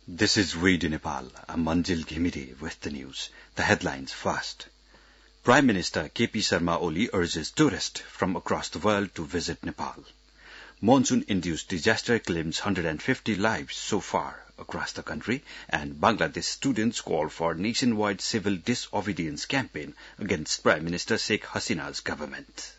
This is Radio Nepal. I'm Manjil Ghimire with the news. The headlines first. Prime Minister KP Sharma Oli urges tourists from across the world to visit Nepal. Monsoon-induced disaster claims 150 lives so far across the country, and Bangladesh students call for nationwide civil disobedience campaign against Prime Minister Sheikh Hasina's government.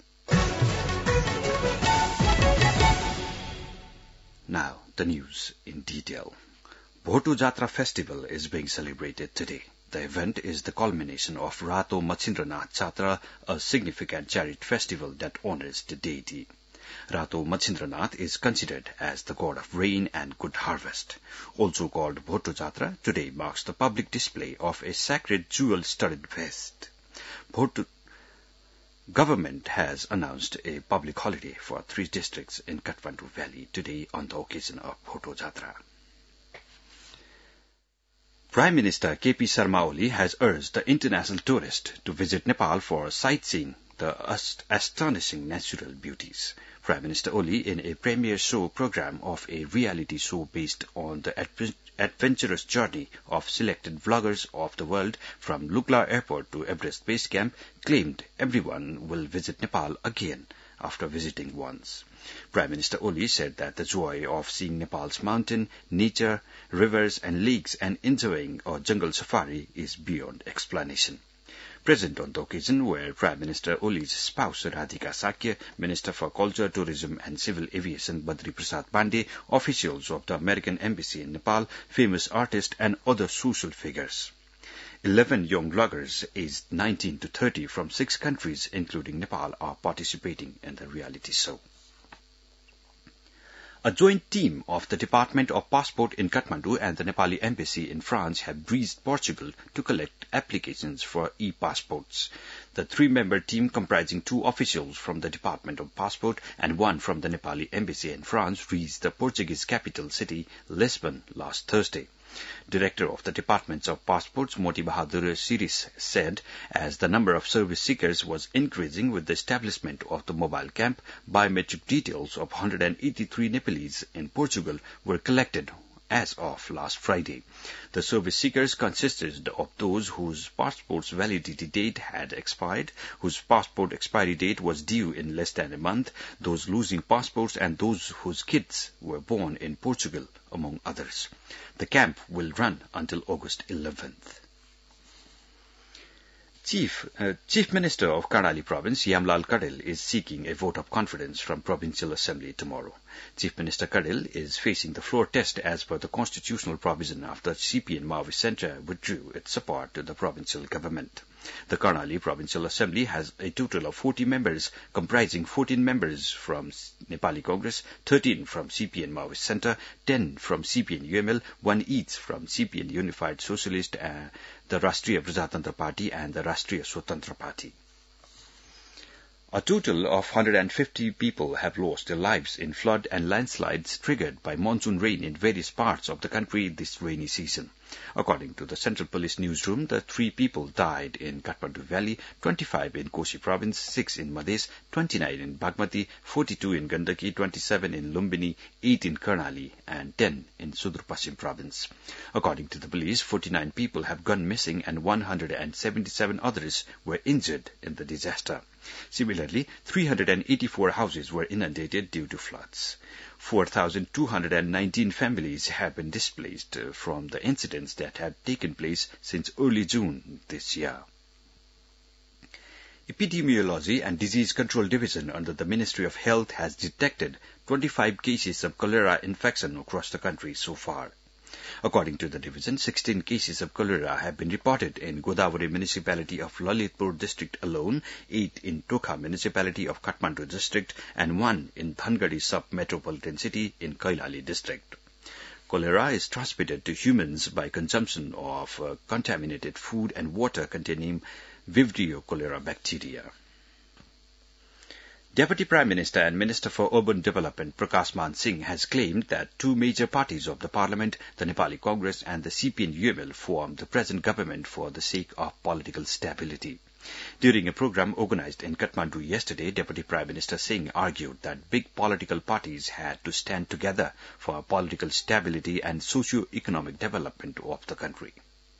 Now, the news in detail. Bhoto Jatra festival is being celebrated today. The event is the culmination of Rato Machindranath Jatra, a significant chariot festival that honors the deity. Rato Machindranath is considered as the god of rain and good harvest. Also called Bhoto Jatra, today marks the public display of a sacred jewel-studded vest. Government has announced a public holiday for 3 districts in Kathmandu Valley today on the occasion of Bhoto Jatra. Prime Minister KP Sharma Oli has urged the international tourist to visit Nepal for sightseeing the astonishing natural beauties. Prime Minister Oli, in a premiere show program of a reality show based on the adventurous journey of selected vloggers of the world from Lukla Airport to Everest Base Camp, claimed everyone will visit Nepal again after visiting once. Prime Minister Oli said that the joy of seeing Nepal's mountain, nature, rivers and lakes and enjoying a jungle safari is beyond explanation. Present on the occasion were Prime Minister Oli's spouse Radhika Sakya, Minister for Culture, Tourism and Civil Aviation Badri Prasad Pandey, officials of the American Embassy in Nepal, famous artists and other social figures. 11 young vloggers aged 19 to 30 from 6 countries, including Nepal, are participating in the reality show. A joint team of the Department of Passport in Kathmandu and the Nepali Embassy in France have breached Portugal to collect applications for e-passports. The 3-member team, comprising 2 officials from the Department of Passport and 1 from the Nepali Embassy in France, reached the Portuguese capital city, Lisbon, last Thursday. Director of the Departments of Passports, Moti Bahadur Siris, said as the number of service seekers was increasing with the establishment of the mobile camp, biometric details of 183 Nepalese in Portugal were collected as of last Friday. The service seekers consisted of those whose passport's validity date had expired, whose passport expiry date was due in less than a month, those losing passports and those whose kids were born in Portugal, among others. The camp will run until August 11th. Chief Minister of Karnali Province, Yamlal Kadil, is seeking a vote of confidence from Provincial Assembly tomorrow. Chief Minister Kadil is facing the floor test as per the constitutional provision after CPN Maoist Centre withdrew its support to the provincial government. The Karnali Provincial Assembly has a total of 40 members, comprising 14 members from Nepali Congress, 13 from CPN Maoist Centre, 10 from CPN UML, 1 each from CPN Unified Socialist, the Rashtriya Prajatantra Party and the Rashtriya Swatantra Party. A total of 150 people have lost their lives in flood and landslides triggered by monsoon rain in various parts of the country this rainy season. According to the Central Police Newsroom, the 3 people died in Kathmandu Valley, 25 in Kosi Province, 6 in Madhes, 29 in Bagmati, 42 in Gandaki, 27 in Lumbini, 8 in Karnali, and 10 in Sudur Paschim Province. According to the police, 49 people have gone missing and 177 others were injured in the disaster. Similarly, 384 houses were inundated due to floods. 4,219 families have been displaced from the incidents that have taken place since early June this year. Epidemiology and Disease Control Division under the Ministry of Health has detected 25 cases of cholera infection across the country so far. According to the division, 16 cases of cholera have been reported in Godavari municipality of Lalitpur district alone, 8 in Tokha municipality of Kathmandu district, and 1 in Dhangadi sub-metropolitan city in Kailali district. Cholera is transmitted to humans by consumption of contaminated food and water containing Vibrio cholera bacteria. Deputy Prime Minister and Minister for Urban Development Prakash Man Singh has claimed that 2 major parties of the Parliament, the Nepali Congress and the CPN UML, form the present government for the sake of political stability. During a program organized in Kathmandu yesterday, Deputy Prime Minister Singh argued that big political parties had to stand together for political stability and socio-economic development of the country.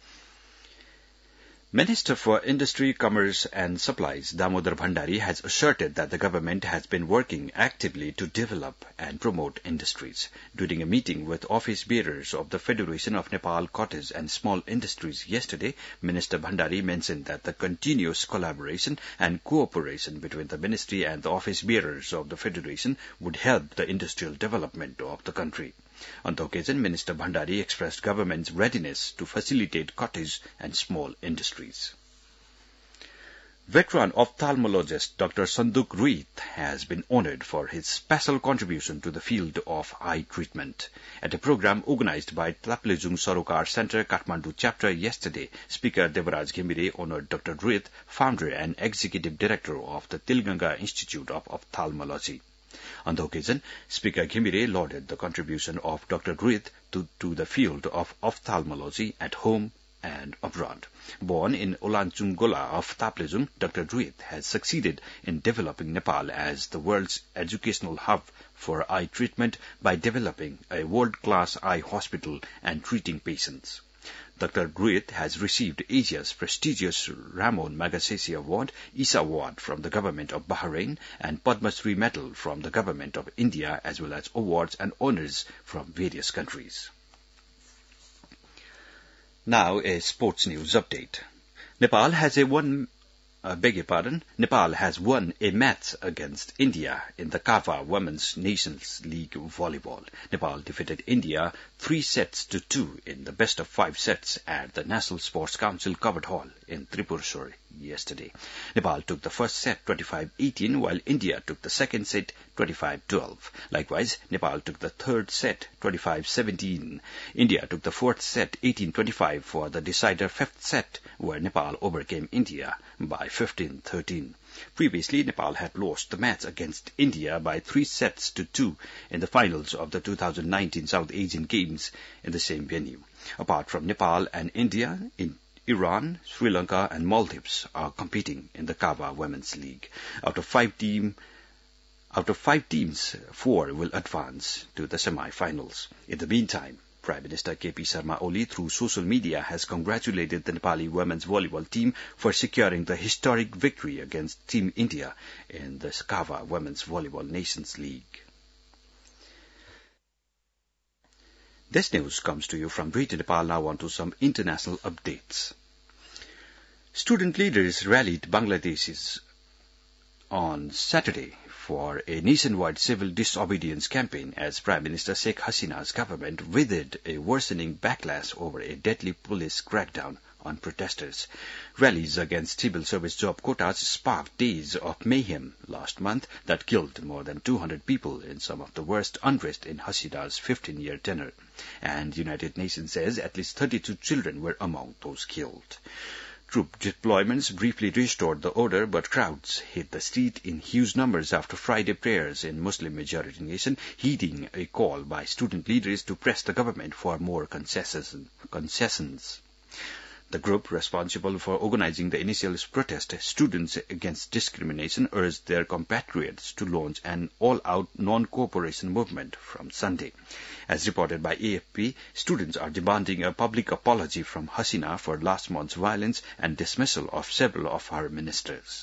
Minister for Industry, Commerce and Supplies, Damodar Bhandari, has asserted that the government has been working actively to develop and promote industries. During a meeting with office bearers of the Federation of Nepal Cottage and Small Industries yesterday, Minister Bhandari mentioned that the continuous collaboration and cooperation between the ministry and the office bearers of the Federation would help the industrial development of the country. On the occasion, Minister Bhandari expressed government's readiness to facilitate cottage and small industries. Veteran ophthalmologist Dr. Sanduk Ruit has been honored for his special contribution to the field of eye treatment. At a program organized by Taplejung Sarokar Center, Kathmandu chapter yesterday, Speaker Devaraj Ghimire honored Dr. Ruit, founder and executive director of the Tilganga Institute of Ophthalmology. On the occasion, Speaker Ghimire lauded the contribution of Dr. Ruit to the field of ophthalmology at home and abroad. Born in Olanchungola of Taplejung, Dr. Ruit has succeeded in developing Nepal as the world's educational hub for eye treatment by developing a world-class eye hospital and treating patients. Dr. Ruit has received Asia's prestigious Ramon Magsaysay Award, ISA Award from the Government of Bahrain, and Padma Shri Medal from the Government of India, as well as awards and honors from various countries. Now a sports news update. Nepal has won a match against India in the Kava Women's Nations League Volleyball. Nepal defeated India 3-2 in the best of 5 sets at the National Sports Council Covered Hall in Tripurasur yesterday. Nepal took the first set 25-18, while India took the second set 25-12. Likewise, Nepal took the third set 25-17. India took the fourth set 18-25 for the decider fifth set, where Nepal overcame India by 15-13. Previously, Nepal had lost the match against India by 3-2 in the finals of the 2019 South Asian Games in the same venue. Apart from Nepal and India, Iran, Sri Lanka and Maldives are competing in the Kava Women's League. Out of five teams, 4 will advance to the semi-finals. In the meantime, Prime Minister KP Sharma Oli, through social media, has congratulated the Nepali women's volleyball team for securing the historic victory against Team India in the Kava Women's Volleyball Nations League. This news comes to you from Radio Nepal. Now on to some international updates. Student leaders rallied Bangladeshis on Saturday for a nationwide civil disobedience campaign as Prime Minister Sheikh Hasina's government withered a worsening backlash over a deadly police crackdown on protesters. Rallies against civil service job quotas sparked days of mayhem last month that killed more than 200 people in some of the worst unrest in Hasina's 15-year tenure. And the United Nations says at least 32 children were among those killed. Troop deployments briefly restored the order, but crowds hit the street in huge numbers after Friday prayers in Muslim-majority nation, heeding a call by student leaders to press the government for more concessions. The group responsible for organizing the initial protest, Students Against Discrimination, urged their compatriots to launch an all-out non-cooperation movement from Sunday. As reported by AFP, students are demanding a public apology from Hasina for last month's violence and dismissal of several of her ministers.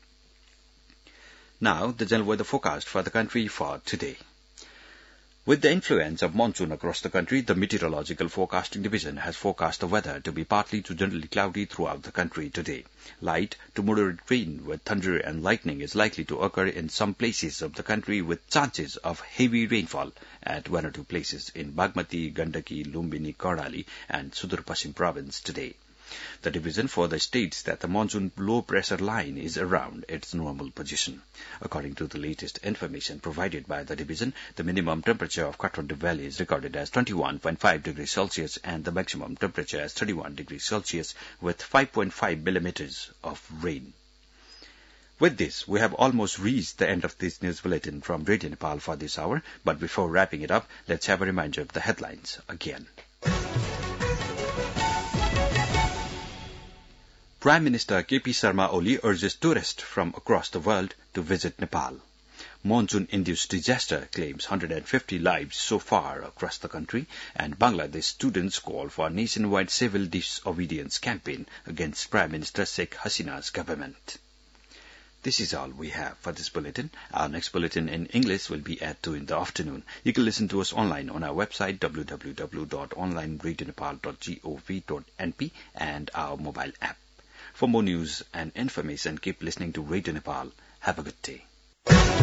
Now, the general weather forecast for the country for today. With the influence of monsoon across the country, the Meteorological Forecasting Division has forecast the weather to be partly to generally cloudy throughout the country today. Light to moderate rain with thunder and lightning is likely to occur in some places of the country, with chances of heavy rainfall at 1 or 2 places in Bagmati, Gandaki, Lumbini, Karnali and Sudur Pasim province today. The division further states that the monsoon low pressure line is around its normal position. According to the latest information provided by the division, the minimum temperature of Kathmandu Valley is recorded as 21.5 degrees Celsius and the maximum temperature as 31 degrees Celsius with 5.5 millimeters of rain. With this, we have almost reached the end of this news bulletin from Radio Nepal for this hour, but before wrapping it up, let's have a reminder of the headlines again. Prime Minister KP Sharma Oli urges tourists from across the world to visit Nepal. Monsoon-induced disaster claims 150 lives so far across the country, and Bangladesh students call for a nationwide civil disobedience campaign against Prime Minister Sheikh Hasina's government. This is all we have for this bulletin. Our next bulletin in English will be at 2 in the afternoon. You can listen to us online on our website www.onlineradionepal.gov.np and our mobile app. For more news and information, keep listening to Radio Nepal. Have a good day.